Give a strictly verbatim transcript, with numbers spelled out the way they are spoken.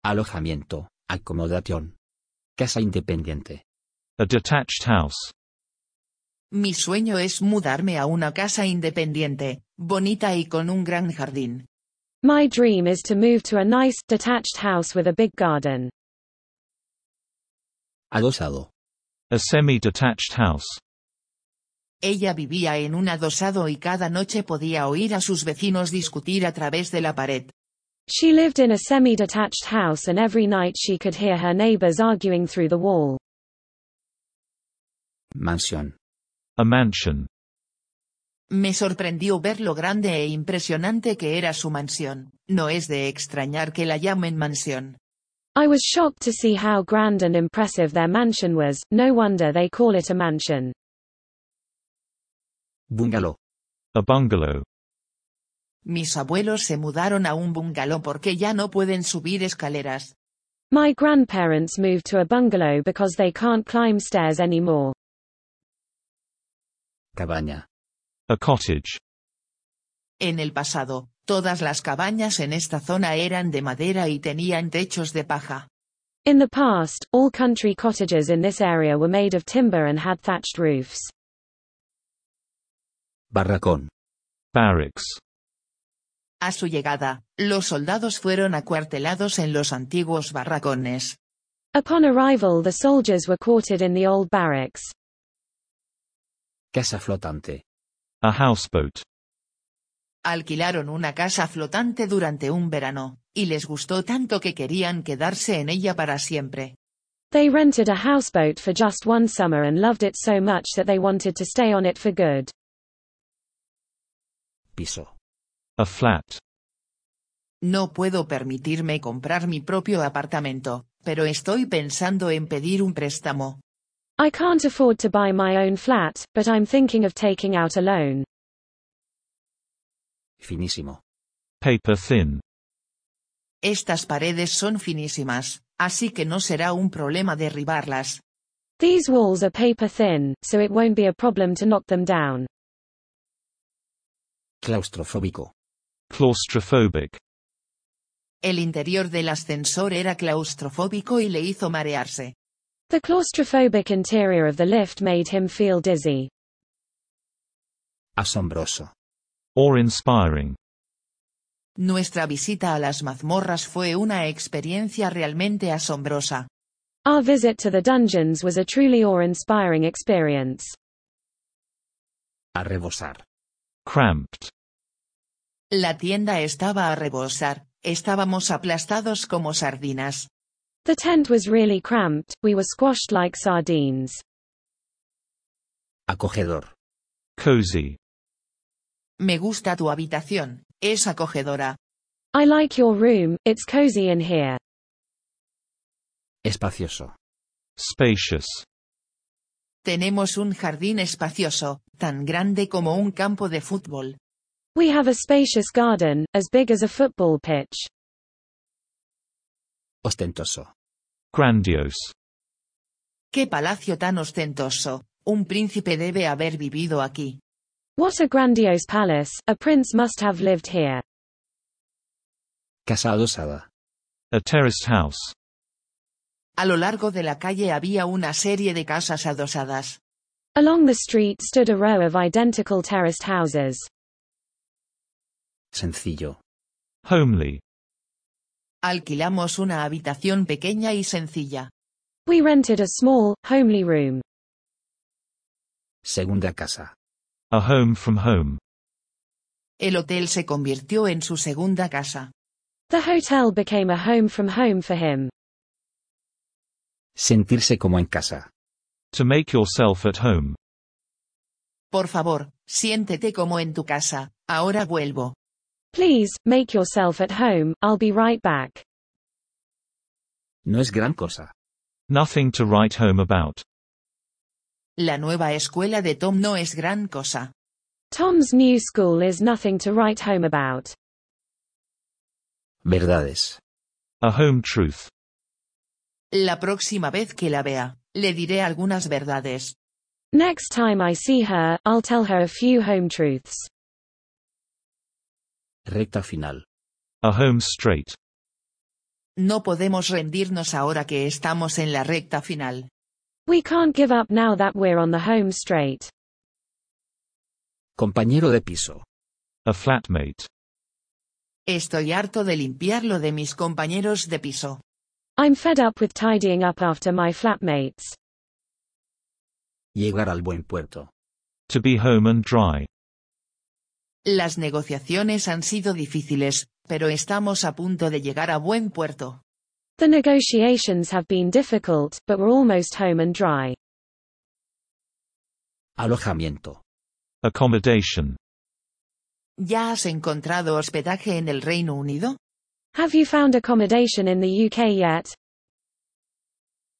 Alojamiento, acomodación. Casa independiente. A detached house. Mi sueño es mudarme a una casa independiente, bonita y con un gran jardín. My dream is to move to a nice, detached house with a big garden. Adosado. A semi-detached house. Ella vivía en un adosado y cada noche podía oír a sus vecinos discutir a través de la pared. She lived in a semi-detached house and every night she could hear her neighbors arguing through the wall. Mansión. A mansion. Me sorprendió ver lo grande e impresionante que era su mansión. No es de extrañar que la llamen mansión. I was shocked to see how grand and impressive their mansion was, no wonder they call it a mansion. Bungalow. A bungalow. Mis abuelos se mudaron a un bungalow porque ya no pueden subir escaleras. My grandparents moved to a bungalow because they can't climb stairs anymore. Cabaña. A cottage. En el pasado, todas las cabañas en esta zona eran de madera y tenían techos de paja. In the past, all country cottages in this area were made of timber and had thatched roofs. Barracón. Barracks. A su llegada, los soldados fueron acuartelados en los antiguos barracones. Upon arrival, the soldiers were quartered in the old barracks. Casa flotante. A houseboat. Alquilaron una casa flotante durante un verano, y les gustó tanto que querían quedarse en ella para siempre. They rented a houseboat for just one summer and loved it so much that they wanted to stay on it for good. Piso. A flat. No puedo permitirme comprar mi propio apartamento, pero estoy pensando en pedir un préstamo. I can't afford to buy my own flat, but I'm thinking of taking out a loan. Finísimo. Paper thin. Estas paredes son finísimas, así que no será un problema derribarlas. These walls are paper thin, so it won't be a problem to knock them down. Claustrofóbico. Claustrophobic. El interior del ascensor era claustrofóbico y le hizo marearse. The claustrophobic interior of the lift made him feel dizzy. Asombroso. Awe-inspiring. Nuestra visita a las mazmorras fue una experiencia realmente asombrosa. Our visit to the dungeons was a truly awe-inspiring experience. A rebosar. Cramped. La tienda estaba a rebosar, estábamos aplastados como sardinas. The tent was really cramped, we were squashed like sardines. Acogedor. Cozy. Me gusta tu habitación, es acogedora. I like your room, it's cozy in here. Espacioso. Spacious. Tenemos un jardín espacioso, tan grande como un campo de fútbol. We have a spacious garden, as big as a football pitch. Ostentoso. Grandiose. ¡Qué palacio tan ostentoso! Un príncipe debe haber vivido aquí. What a grandiose palace, a prince must have lived here. Casa adosada. A terraced house. A lo largo de la calle había una serie de casas adosadas. Along the street stood a row of identical terraced houses. Sencillo. Homely. Alquilamos una habitación pequeña y sencilla. We rented a small, homely room. Segunda casa. A home from home. El hotel se convirtió en su segunda casa. The hotel became a home from home for him. Sentirse como en casa. To make yourself at home. Por favor, siéntete como en tu casa, ahora vuelvo. Please, make yourself at home, I'll be right back. No es gran cosa. Nothing to write home about. La nueva escuela de Tom no es gran cosa. Tom's new school is nothing to write home about. Verdades. A home truth. La próxima vez que la vea, le diré algunas verdades. Next time I see her, I'll tell her a few home truths. Recta final. A home straight. No podemos rendirnos ahora que estamos en la recta final. We can't give up now that we're on the home straight. Compañero de piso. A flatmate. Estoy harto de limpiar lo de mis compañeros de piso. I'm fed up with tidying up after my flatmates. Llegar al buen puerto. To be home and dry. Las negociaciones han sido difíciles, pero estamos a punto de llegar a buen puerto. The negotiations have been difficult, but we're almost home and dry. Alojamiento. Accommodation. ¿Ya has encontrado hospedaje en el Reino Unido? Have you found accommodation in the U K yet?